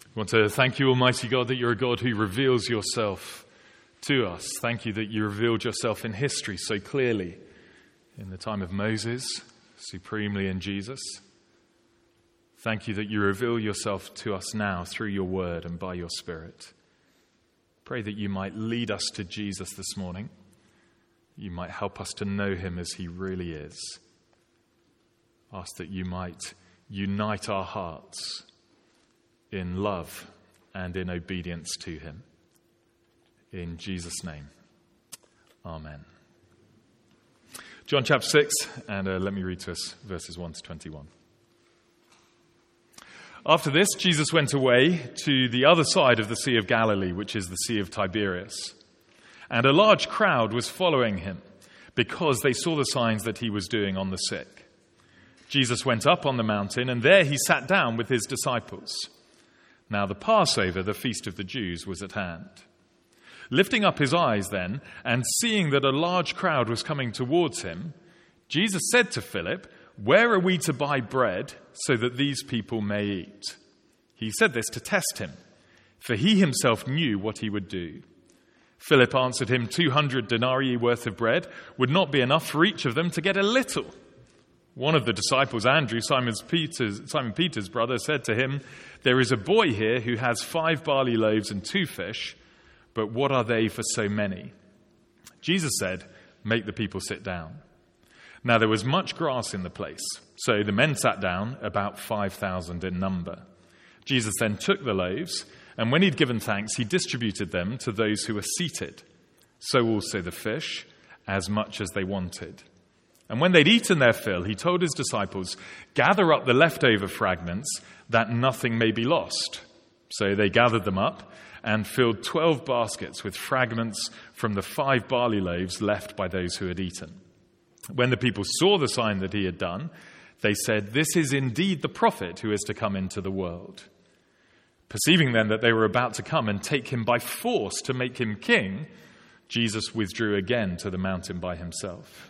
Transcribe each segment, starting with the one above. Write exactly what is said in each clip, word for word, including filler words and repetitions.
We want to thank you, Almighty God, that you're a God who reveals yourself to us. Thank you that you revealed yourself in history so clearly in the time of Moses, supremely in Jesus. Thank you that you reveal yourself to us now through your word and by your Spirit. Pray that you might lead us to Jesus this morning. You might help us to know him as he really is. Ask that you might unite our hearts in love and in obedience to him. In Jesus' name, amen. John chapter six, and uh, let me read to us verses one to twenty-one. After this, Jesus went away to the other side of the Sea of Galilee, which is the Sea of Tiberias. And a large crowd was following him because they saw the signs that he was doing on the sick. Jesus went up on the mountain, and there he sat down with his disciples. Now the Passover, the feast of the Jews, was at hand. Lifting up his eyes then, and seeing that a large crowd was coming towards him, Jesus said to Philip, "Where are we to buy bread so that these people may eat?" He said this to test him, for he himself knew what he would do. Philip answered him, two hundred denarii worth of bread would not be enough for each of them to get a little. One of the disciples, Andrew, Simon Peter's, Simon Peter's brother, said to him, "There is a boy here who has five barley loaves and two fish, but what are they for so many?" Jesus said, "Make the people sit down." Now there was much grass in the place, so the men sat down, about five thousand in number. Jesus then took the loaves, and when he'd given thanks, he distributed them to those who were seated. So also the fish, as much as they wanted. And when they'd eaten their fill, he told his disciples, "Gather up the leftover fragments, that nothing may be lost." So they gathered them up and filled twelve baskets with fragments from the five barley loaves left by those who had eaten. When the people saw the sign that he had done, they said, "This is indeed the prophet who is to come into the world." Perceiving then that they were about to come and take him by force to make him king, Jesus withdrew again to the mountain by himself.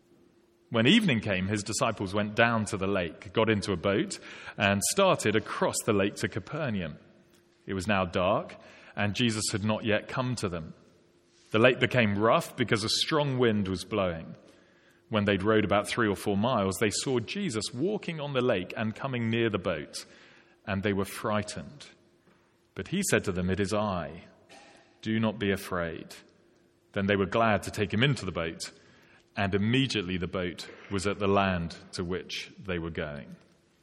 When evening came, his disciples went down to the lake, got into a boat, and started across the lake to Capernaum. It was now dark, and Jesus had not yet come to them. The lake became rough because a strong wind was blowing. When they'd rowed about three or four miles, they saw Jesus walking on the lake and coming near the boat, and they were frightened. But he said to them, "It is I. Do not be afraid." Then they were glad to take him into the boat, and immediately the boat was at the land to which they were going.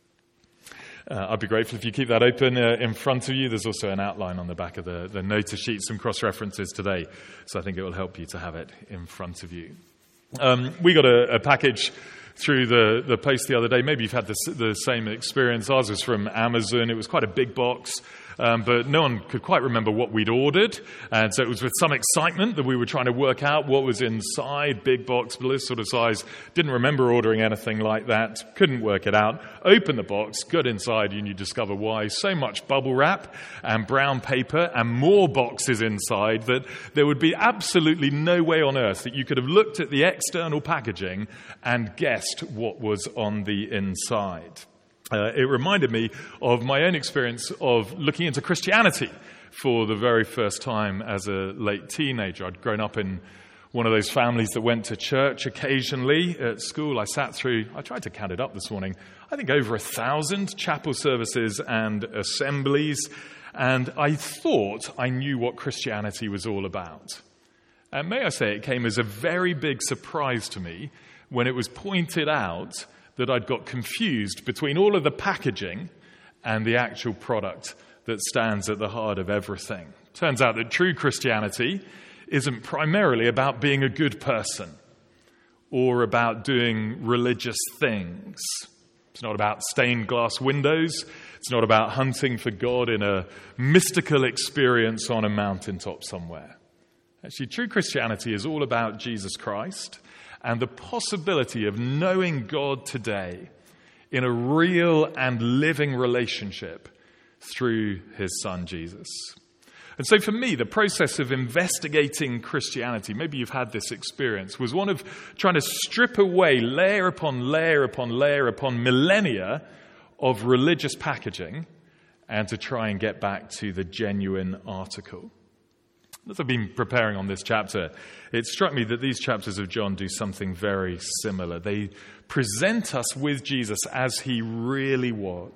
Uh, I'd be grateful if you keep that open uh, in front of you. There's also an outline on the back of the, the notice sheet, some cross-references today, so I think it will help you to have it in front of you. Um, we got a, a package through the, the post the other day. Maybe you've had the, the same experience. Ours was from Amazon. It was quite a big box. Um, but no one could quite remember what we'd ordered. And so it was with some excitement that we were trying to work out what was inside, big box, this sort of size. Didn't remember ordering anything like that. Couldn't work it out. Open the box, got inside, and you discover why. So much bubble wrap and brown paper and more boxes inside that there would be absolutely no way on earth that you could have looked at the external packaging and guessed what was on the inside. Uh, it reminded me of my own experience of looking into Christianity for the very first time as a late teenager. I'd grown up in one of those families that went to church occasionally at school. I sat through, I tried to count it up this morning, I think over a thousand chapel services and assemblies, and I thought I knew what Christianity was all about. And may I say, it came as a very big surprise to me when it was pointed out that I'd got confused between all of the packaging and the actual product that stands at the heart of everything. Turns out that true Christianity isn't primarily about being a good person or about doing religious things. It's not about stained glass windows. It's not about hunting for God in a mystical experience on a mountaintop somewhere. Actually, true Christianity is all about Jesus Christ and the possibility of knowing God today in a real and living relationship through his son, Jesus. And so for me, the process of investigating Christianity, maybe you've had this experience, was one of trying to strip away layer upon layer upon layer upon millennia of religious packaging and to try and get back to the genuine article. As I've been preparing on this chapter, it struck me that these chapters of John do something very similar. They present us with Jesus as he really was.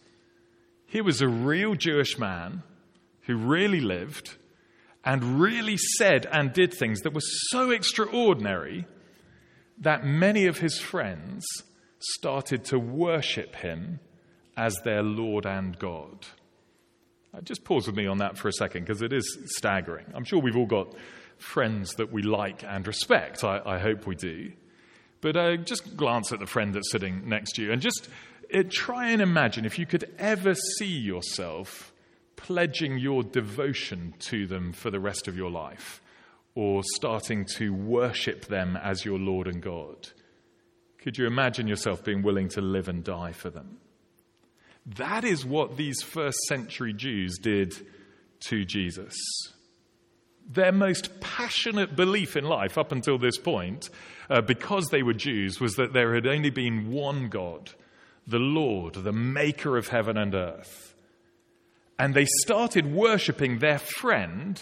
He was a real Jewish man who really lived and really said and did things that were so extraordinary that many of his friends started to worship him as their Lord and God. Uh, just pause with me on that for a second, because it is staggering. I'm sure we've all got friends that we like and respect. I, I hope we do. But uh, just glance at the friend that's sitting next to you and just uh, try and imagine if you could ever see yourself pledging your devotion to them for the rest of your life, or starting to worship them as your Lord and God. Could you imagine yourself being willing to live and die for them? That is what these first century Jews did to Jesus. Their most passionate belief in life up until this point, uh, because they were Jews, was that there had only been one God, the Lord, the maker of heaven and earth. And they started worshipping their friend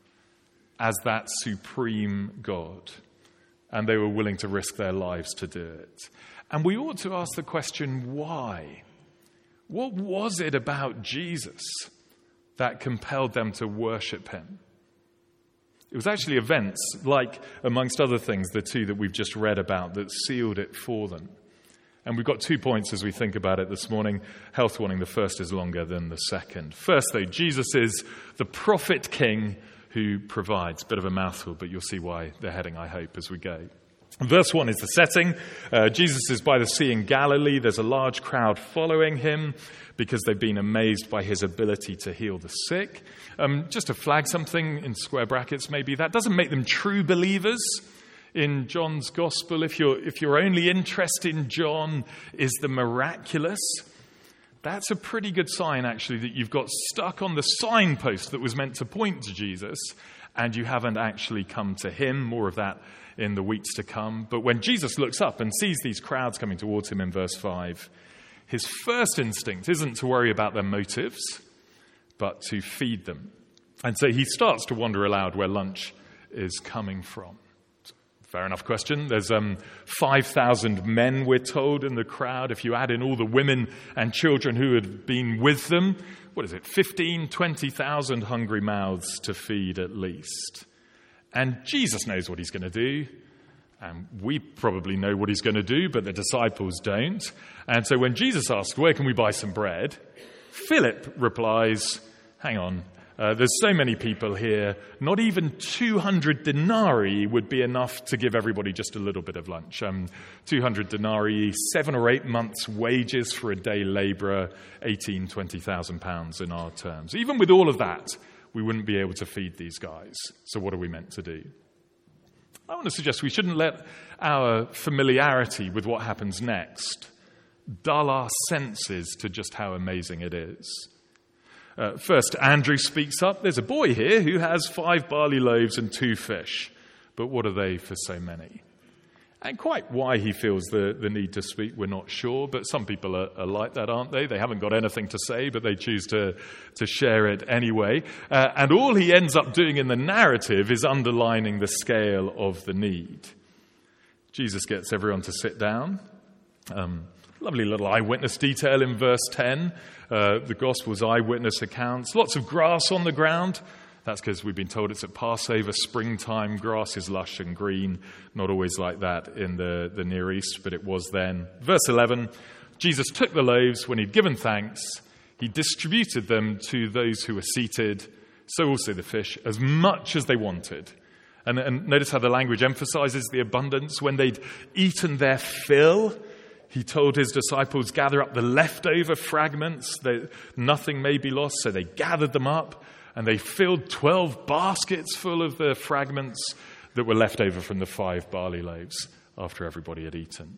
as that supreme God. And they were willing to risk their lives to do it. And we ought to ask the question, why? What was it about Jesus that compelled them to worship him? It was actually events like, amongst other things, the two that we've just read about that sealed it for them. And we've got two points as we think about it this morning. Health warning, the first is longer than the second. First, though, Jesus is the prophet king who provides. Bit of a mouthful, but you'll see why they're heading, I hope, as we go. Verse one is the setting. Uh, Jesus is by the sea in Galilee. There's a large crowd following him because they've been amazed by his ability to heal the sick. Um, just to flag something in square brackets maybe, that doesn't make them true believers in John's gospel. If you're, if your only interest in John is the miraculous, that's a pretty good sign actually that you've got stuck on the signpost that was meant to point to Jesus and you haven't actually come to him. More of that in the weeks to come. But when Jesus looks up and sees these crowds coming towards him in verse five, his first instinct isn't to worry about their motives, but to feed them. And so he starts to wonder aloud where lunch is coming from. Fair enough question. There's um, five thousand men, we're told, in the crowd. If you add in all the women and children who had been with them, what is it, fifteen, twenty thousand hungry mouths to feed at least. And Jesus knows what he's going to do. And we probably know what he's going to do, but the disciples don't. And so when Jesus asks, where can we buy some bread? Philip replies, hang on, uh, there's so many people here, not even two hundred denarii would be enough to give everybody just a little bit of lunch. Um, two hundred denarii, seven or eight months' wages for a day labourer, eighteen, twenty thousand pounds in our terms. Even with all of that, we wouldn't be able to feed these guys. So what are we meant to do? I want to suggest we shouldn't let our familiarity with what happens next dull our senses to just how amazing it is. Uh, first, Andrew speaks up. There's a boy here who has five barley loaves and two fish. But what are they for so many? And quite why he feels the, the need to speak, we're not sure. But some people are, are like that, aren't they? They haven't got anything to say, but they choose to, to share it anyway. Uh, and all he ends up doing in the narrative is underlining the scale of the need. Jesus gets everyone to sit down. Um, lovely little eyewitness detail in verse ten. Uh, the Gospel's eyewitness accounts. Lots of grass on the ground. That's because we've been told it's at Passover, springtime, grass is lush and green. Not always like that in the, the Near East, but it was then. Verse eleven, Jesus took the loaves when he'd given thanks. He distributed them to those who were seated, so also the fish, as much as they wanted. And, and notice how the language emphasizes the abundance. When they'd eaten their fill, he told his disciples, gather up the leftover fragments, that nothing may be lost. So they gathered them up. And they filled twelve baskets full of the fragments that were left over from the five barley loaves after everybody had eaten.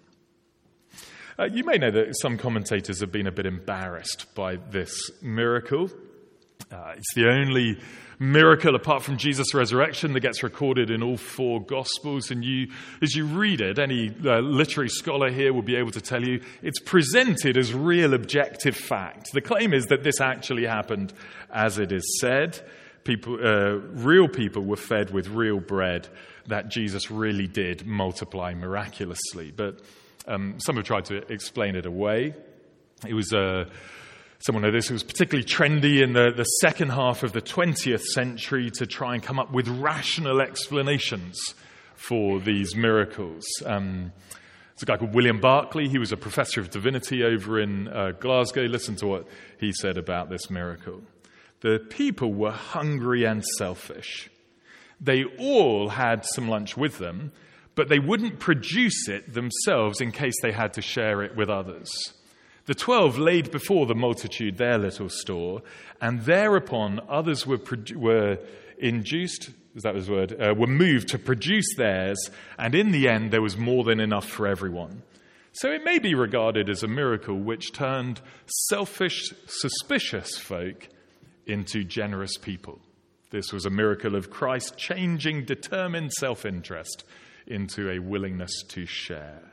Uh, you may know that some commentators have been a bit embarrassed by this miracle. Uh, it's the only miracle apart from Jesus' resurrection that gets recorded in all four Gospels. And you, as you read it, any uh, literary scholar here will be able to tell you it's presented as real objective fact. The claim is that this actually happened as it is said. People, uh, real people were fed with real bread, that Jesus really did multiply miraculously. But um, some have tried to explain it away. It was a... Uh, Someone know this, it was particularly trendy in the, the second half of the twentieth century to try and come up with rational explanations for these miracles. Um, there's a guy called William Barclay. He was a professor of divinity over in uh, Glasgow. Listen to what he said about this miracle. The people were hungry and selfish. They all had some lunch with them, but they wouldn't produce it themselves in case they had to share it with others. The twelve laid before the multitude their little store, and thereupon others were produ- were induced, is that his word, uh, were moved to produce theirs, and in the end there was more than enough for everyone. So it may be regarded as a miracle which turned selfish, suspicious folk into generous people. This was a miracle of Christ changing determined self-interest into a willingness to share.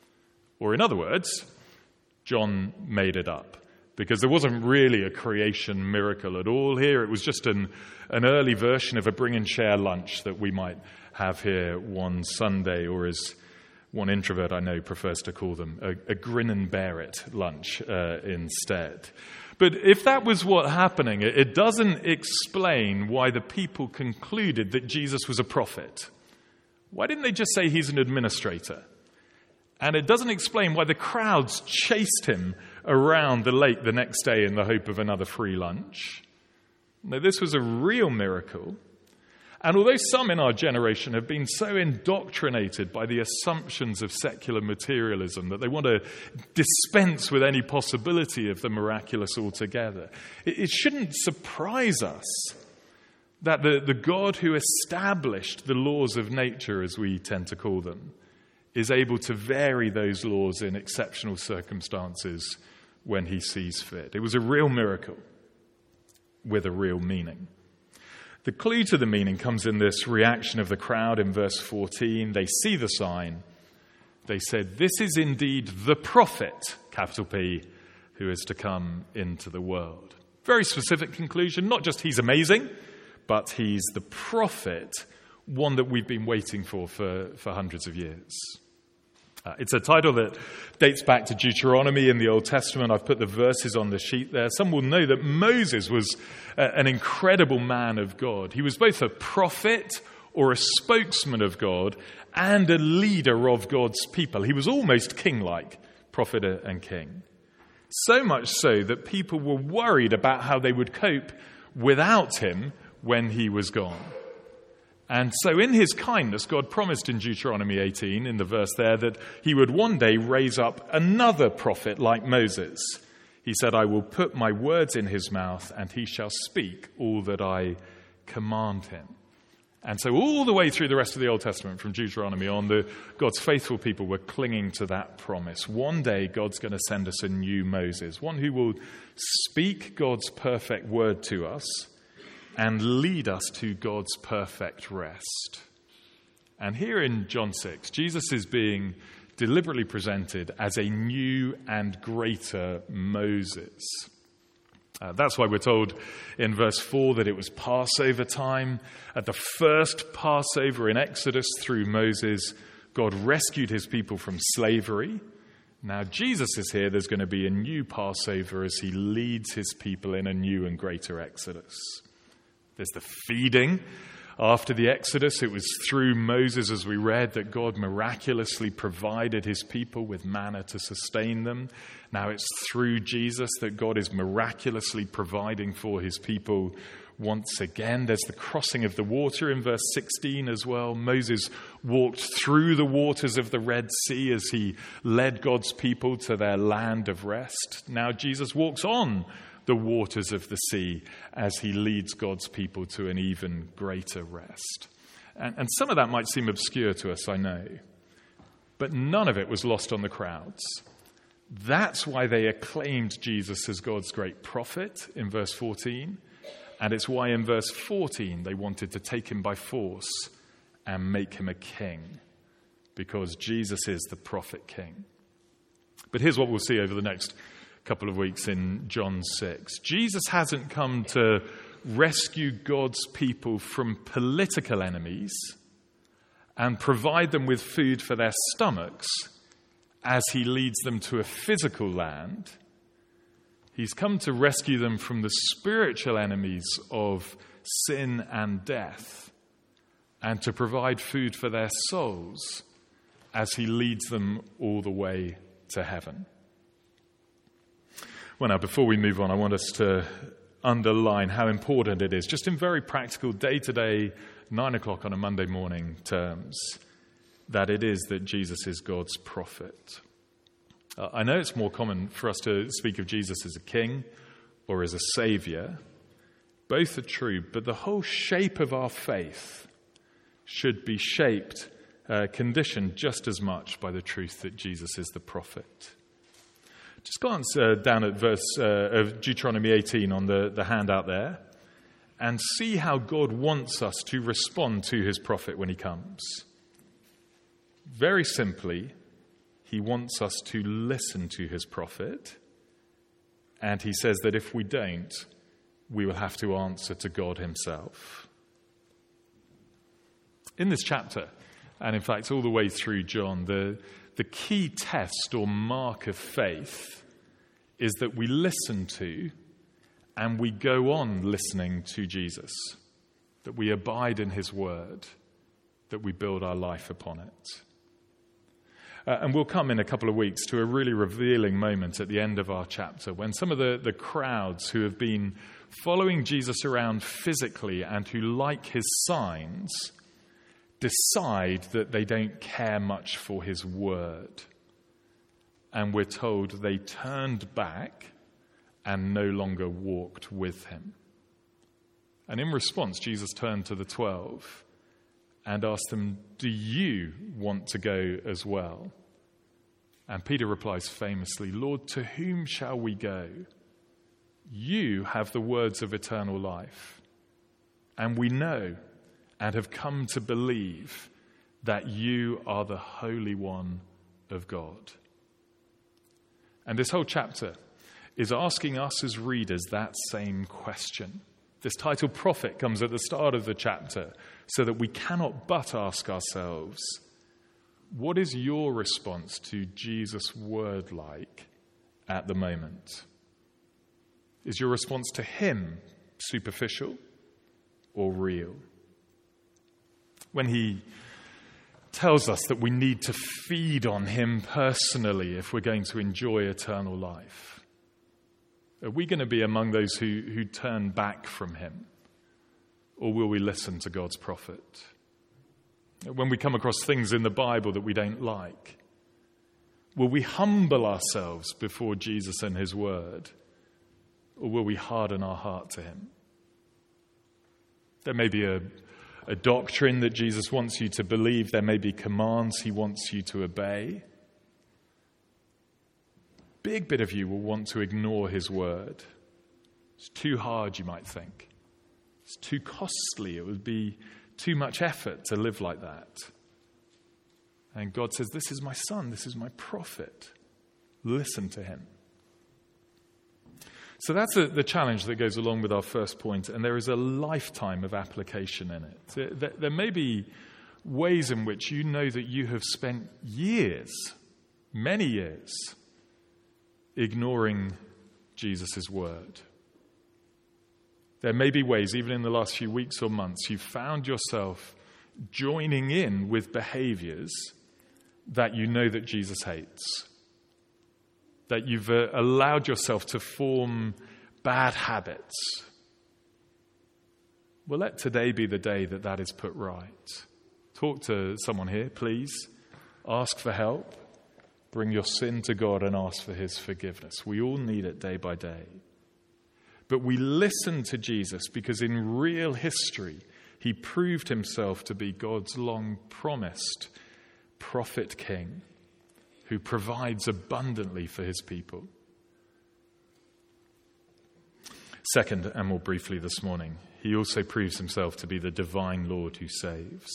Or in other words, John made it up, because there wasn't really a creation miracle at all here. It was just an, an early version of a bring and share lunch that we might have here one Sunday, or as one introvert I know prefers to call them, a, a grin and bear it lunch uh, instead. But if that was what happening, it, it doesn't explain why the people concluded that Jesus was a prophet. Why didn't they just say he's an administrator? And it doesn't explain why the crowds chased him around the lake the next day in the hope of another free lunch. No, this was a real miracle. And although some in our generation have been so indoctrinated by the assumptions of secular materialism that they want to dispense with any possibility of the miraculous altogether, it, it shouldn't surprise us that the, the God who established the laws of nature, as we tend to call them, is able to vary those laws in exceptional circumstances when he sees fit. It was a real miracle with a real meaning. The clue to the meaning comes in this reaction of the crowd in verse fourteen. They see the sign. They said, "This is indeed the prophet," capital P, "who is to come into the world." Very specific conclusion, not just he's amazing, but he's the prophet, one that we've been waiting for for, for hundreds of years. Uh, it's a title that dates back to Deuteronomy in the Old Testament. I've put the verses on the sheet there. Some will know that Moses was uh, an incredible man of God. He was both a prophet or a spokesman of God and a leader of God's people. He was almost king-like, prophet and king. So much so that people were worried about how they would cope without him when he was gone. And so in his kindness, God promised in Deuteronomy eighteen, in the verse there, that he would one day raise up another prophet like Moses. He said, "I will put my words in his mouth, and he shall speak all that I command him." And so all the way through the rest of the Old Testament, from Deuteronomy on, the, God's faithful people were clinging to that promise. One day, God's going to send us a new Moses, one who will speak God's perfect word to us and lead us to God's perfect rest. And here in John six, Jesus is being deliberately presented as a new and greater Moses. Uh, that's why we're told in verse four that it was Passover time. At the first Passover in Exodus through Moses, God rescued his people from slavery. Now Jesus is here. There's going to be a new Passover as he leads his people in a new and greater Exodus. There's the feeding. After the Exodus, it was through Moses, as we read, that God miraculously provided his people with manna to sustain them. Now it's through Jesus that God is miraculously providing for his people once again. There's the crossing of the water in verse sixteen as well. Moses walked through the waters of the Red Sea as he led God's people to their land of rest. Now Jesus walks on the waters of the sea as he leads God's people to an even greater rest. And, and some of that might seem obscure to us, I know, but none of it was lost on the crowds. That's why they acclaimed Jesus as God's great prophet in verse fourteen. And it's why in verse fourteen they wanted to take him by force and make him a king, because Jesus is the prophet king. But here's what we'll see over the next couple of weeks in John six. Jesus hasn't come to rescue God's people from political enemies and provide them with food for their stomachs as he leads them to a physical land. He's come to rescue them from the spiritual enemies of sin and death and to provide food for their souls as he leads them all the way to heaven. Well, now, before we move on, I want us to underline how important it is, just in very practical, day-to-day, nine o'clock on a Monday morning terms, that it is that Jesus is God's prophet. Uh, I know it's more common for us to speak of Jesus as a king or as a savior. Both are true, but the whole shape of our faith should be shaped, uh, conditioned just as much by the truth that Jesus is the prophet. Just glance uh, down at verse uh, of Deuteronomy eighteen on the, the handout there and see how God wants us to respond to his prophet when he comes. Very simply, he wants us to listen to his prophet, and he says that if we don't, we will have to answer to God himself. In this chapter, and in fact all the way through John, the, the key test or mark of faith is that we listen to and we go on listening to Jesus, that we abide in his word, that we build our life upon it. Uh, and we'll come in a couple of weeks to a really revealing moment at the end of our chapter when some of the, the crowds who have been following Jesus around physically and who like his signs decide that they don't care much for his word. And we're told they turned back and no longer walked with him. And in response, Jesus turned to the twelve and asked them, "Do you want to go as well?" And Peter replies famously, "Lord, to whom shall we go? You have the words of eternal life. And we know and have come to believe that you are the Holy One of God." And this whole chapter is asking us as readers that same question. This title, Prophet, comes at the start of the chapter so that we cannot but ask ourselves, what is your response to Jesus' word like at the moment? Is your response to him superficial or real? When he tells us that we need to feed on him personally if we're going to enjoy eternal life, are we going to be among those who, who turn back from him? Or will we listen to God's prophet? When we come across things in the Bible that we don't like, will we humble ourselves before Jesus and his word? Or will we harden our heart to him? There may be a, a doctrine that Jesus wants you to believe. There may be commands he wants you to obey. Big bit of you will want to ignore his word. It's too hard, you might think. It's too costly. It would be too much effort to live like that. And God says, this is my son, this is my prophet. Listen to him. So that's a, the challenge that goes along with our first point, and there is a lifetime of application in it. There, there may be ways in which you know that you have spent years, many years, ignoring Jesus' word. There may be ways, even in the last few weeks or months, you've found yourself joining in with behaviors that you know that Jesus hates. That you've uh, allowed yourself to form bad habits. Well, let today be the day that that is put right. Talk to someone here, please. Ask for help. Bring your sin to God and ask for his forgiveness. We all need it day by day. But we listen to Jesus because in real history, he proved himself to be God's long-promised prophet king who provides abundantly for his people. Second, and more briefly this morning, he also proves himself to be the divine Lord who saves.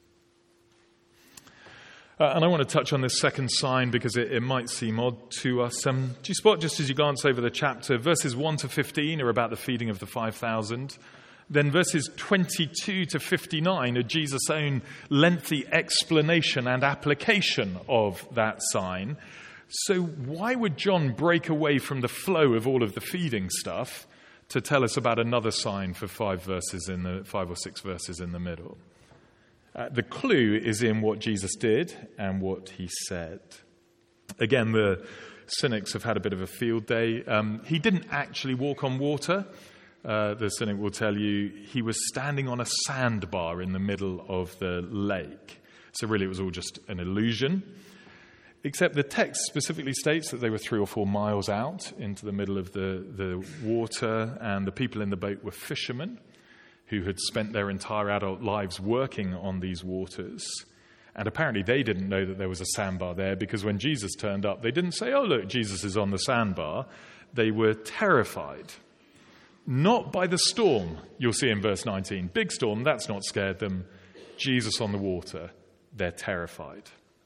Uh, and I want to touch on this second sign because it, it might seem odd to us. Um, do you spot, just as you glance over the chapter, verses one to fifteen are about the feeding of the five thousand. Then verses twenty-two to fifty-nine are Jesus' own lengthy explanation and application of that sign. So why would John break away from the flow of all of the feeding stuff to tell us about another sign for five verses in the five or six verses in the middle? Uh, the clue is in what Jesus did and what he said. Again, the cynics have had a bit of a field day. Um, he didn't actually walk on water. Uh, the cynic will tell you he was standing on a sandbar in the middle of the lake. So really it was all just an illusion. Except the text specifically states that they were three or four miles out into the middle of the, the water, and the people in the boat were fishermen who had spent their entire adult lives working on these waters. And apparently they didn't know that there was a sandbar there, because when Jesus turned up, they didn't say, "Oh, look, Jesus is on the sandbar." They were terrified. Not by the storm, you'll see in verse nineteen. Big storm, that's not scared them. Jesus on the water, they're terrified.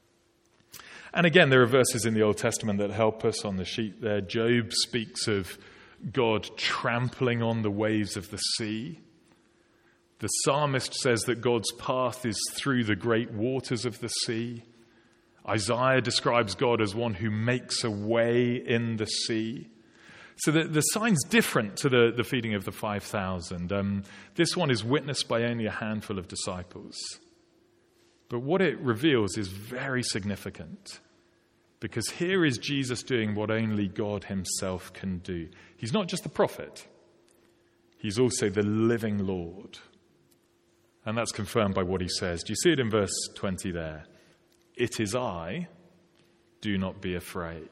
And again, there are verses in the Old Testament that help us on the sheet there. Job speaks of God trampling on the waves of the sea. The psalmist says that God's path is through the great waters of the sea. Isaiah describes God as one who makes a way in the sea. So the, the sign's different to the, the feeding of the five thousand. Um, this one is witnessed by only a handful of disciples. But what it reveals is very significant, because here is Jesus doing what only God himself can do. He's not just the prophet. He's also the living Lord. And that's confirmed by what he says. Do you see it in verse twenty there? It is I, do not be afraid.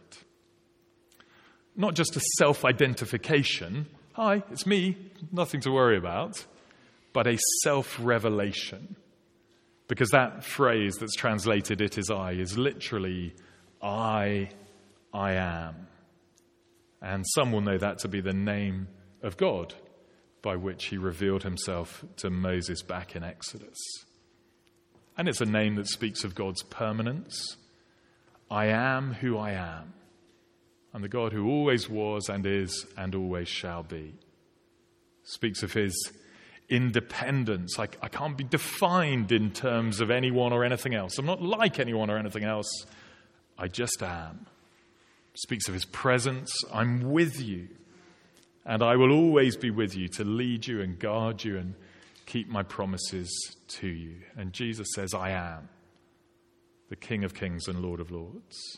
Not just a self-identification. Hi, it's me, nothing to worry about. But a self-revelation. Because that phrase that's translated, it is I, is literally, I, I am. And some will know that to be the name of God by which he revealed himself to Moses back in Exodus. And it's a name that speaks of God's permanence. I am who I am. I'm the God who always was and is and always shall be. Speaks of his independence. I, I can't be defined in terms of anyone or anything else. I'm not like anyone or anything else. I just am. Speaks of his presence. I'm with you. And I will always be with you to lead you and guard you and keep my promises to you. And Jesus says, I am the King of Kings and Lord of Lords.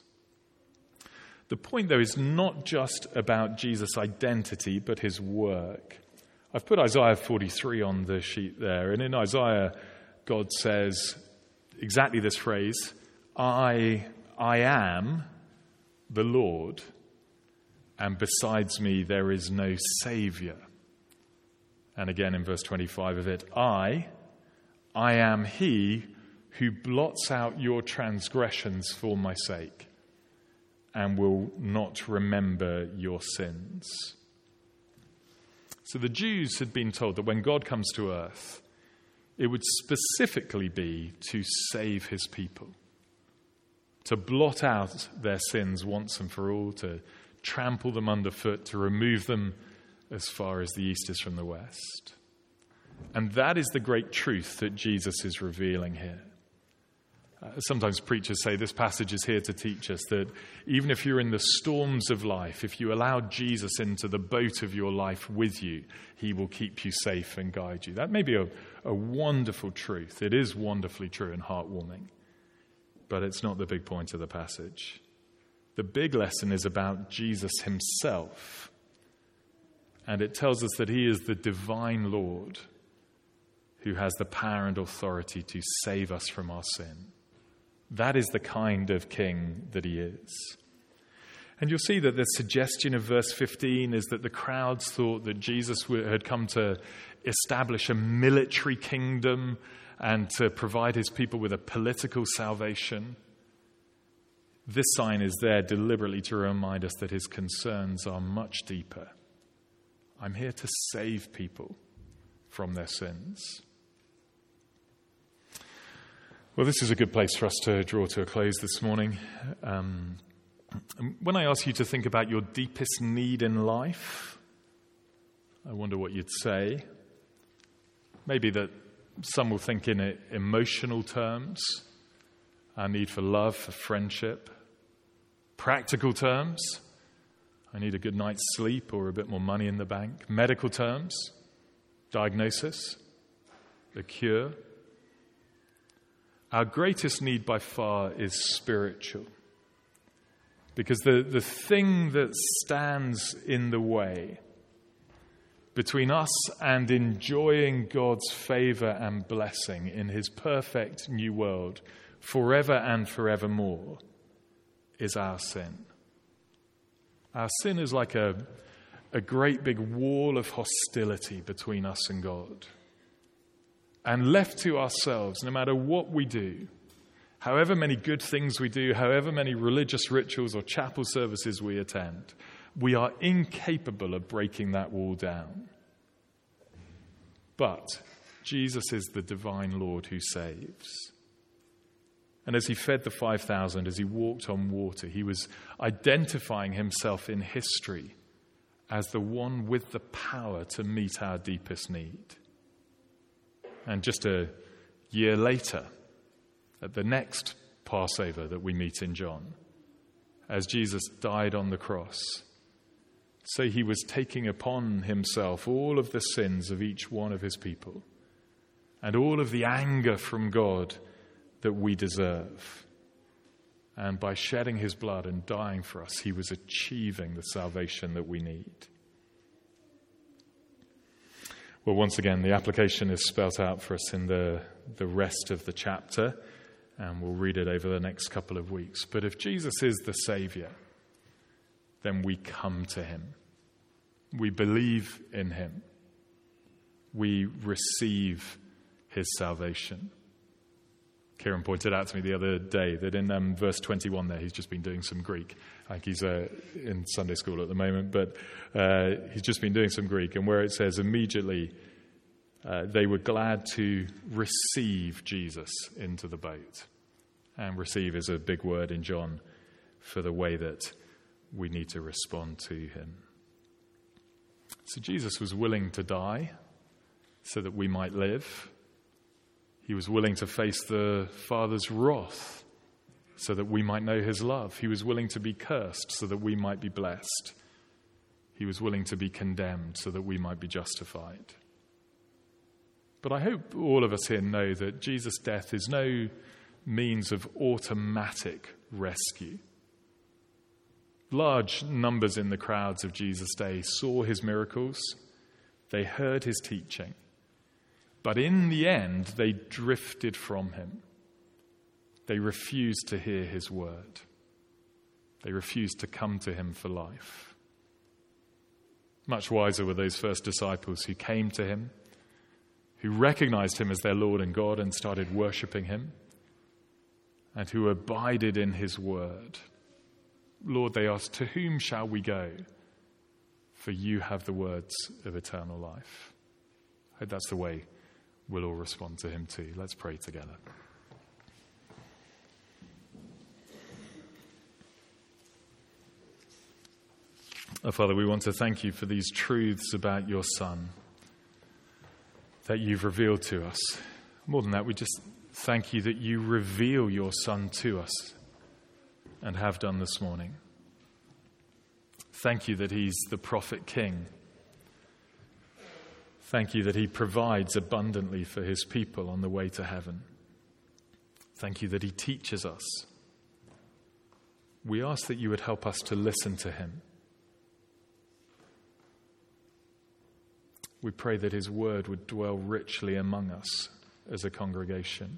The point, though, is not just about Jesus' identity, but his work. I've put Isaiah forty-three on the sheet there. And in Isaiah, God says exactly this phrase, I, I am the Lord, and besides me there is no Savior. And again in verse twenty-five of it, I, I am he who blots out your transgressions for my sake and will not remember your sins. So the Jews had been told that when God comes to earth, it would specifically be to save his people, to blot out their sins once and for all, to trample them underfoot, to remove them as far as the east is from the west. And that is the great truth that Jesus is revealing here. Uh, sometimes preachers say this passage is here to teach us that even if you're in the storms of life, if you allow Jesus into the boat of your life with you, he will keep you safe and guide you. That may be a, a wonderful truth. It is wonderfully true and heartwarming. But it's not the big point of the passage. The big lesson is about Jesus himself. And it tells us that he is the divine Lord who has the power and authority to save us from our sin. That is the kind of king that he is. And you'll see that the suggestion of verse fifteen is that the crowds thought that Jesus had come to establish a military kingdom and to provide his people with a political salvation. This sign is there deliberately to remind us that his concerns are much deeper. I'm here to save people from their sins. Well, this is a good place for us to draw to a close this morning. Um, when I ask you to think about your deepest need in life, I wonder what you'd say. Maybe that some will think in emotional terms, our need for love, for friendship. Practical terms, I need a good night's sleep or a bit more money in the bank. Medical terms, diagnosis, a cure. Our greatest need by far is spiritual. Because the, the thing that stands in the way between us and enjoying God's favor and blessing in his perfect new world forever and forevermore is our sin. Our sin is like a, a great big wall of hostility between us and God. And left to ourselves, no matter what we do, however many good things we do, however many religious rituals or chapel services we attend, we are incapable of breaking that wall down. But Jesus is the divine Lord who saves. And as he fed the five thousand, as he walked on water, he was identifying himself in history as the one with the power to meet our deepest need. And just a year later, at the next Passover that we meet in John, as Jesus died on the cross, so he was taking upon himself all of the sins of each one of his people and all of the anger from God that we deserve. And by shedding his blood and dying for us, he was achieving the salvation that we need. Well, once again, the application is spelt out for us in the, the rest of the chapter, and we'll read it over the next couple of weeks. But if Jesus is the Savior, then we come to him. We believe in him. We receive his salvation. Kieran pointed out to me the other day that in um, verse twenty-one there, he's just been doing some Greek. I think he's uh, in Sunday school at the moment, but uh, he's just been doing some Greek. And where it says immediately uh, they were glad to receive Jesus into the boat. And receive is a big word in John for the way that we need to respond to him. So Jesus was willing to die so that we might live. He was willing to face the Father's wrath so that we might know his love. He was willing to be cursed so that we might be blessed. He was willing to be condemned so that we might be justified. But I hope all of us here know that Jesus' death is no means of automatic rescue. Large numbers in the crowds of Jesus' day saw his miracles. They heard his teaching. But in the end, they drifted from him. They refused to hear his word. They refused to come to him for life. Much wiser were those first disciples who came to him, who recognized him as their Lord and God and started worshiping him, and who abided in his word. Lord, they asked, to whom shall we go? For you have the words of eternal life. I hope that's the way we'll all respond to him too. Let's pray together. Oh, Father, we want to thank you for these truths about your Son that you've revealed to us. More than that, we just thank you that you reveal your Son to us and have done this morning. Thank you that he's the prophet king. Thank you that he provides abundantly for his people on the way to heaven. Thank you that he teaches us. We ask that you would help us to listen to him. We pray that his word would dwell richly among us as a congregation.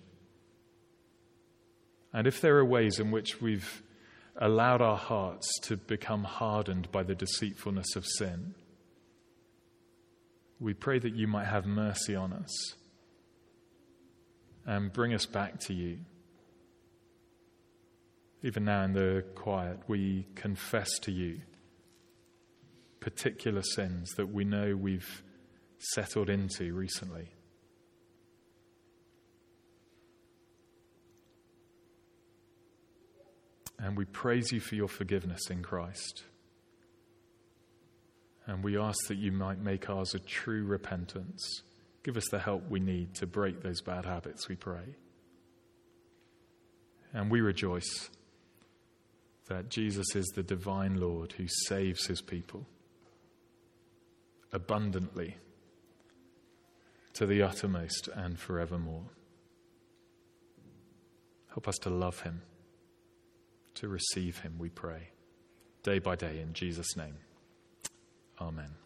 And if there are ways in which we've allowed our hearts to become hardened by the deceitfulness of sin, we pray that you might have mercy on us and bring us back to you. Even now in the quiet, we confess to you particular sins that we know we've settled into recently. And we praise you for your forgiveness in Christ. And we ask that you might make ours a true repentance. Give us the help we need to break those bad habits, we pray. And we rejoice that Jesus is the divine Lord who saves his people abundantly, to the uttermost and forevermore. Help us to love him, to receive him, we pray, day by day in Jesus' name. Amen.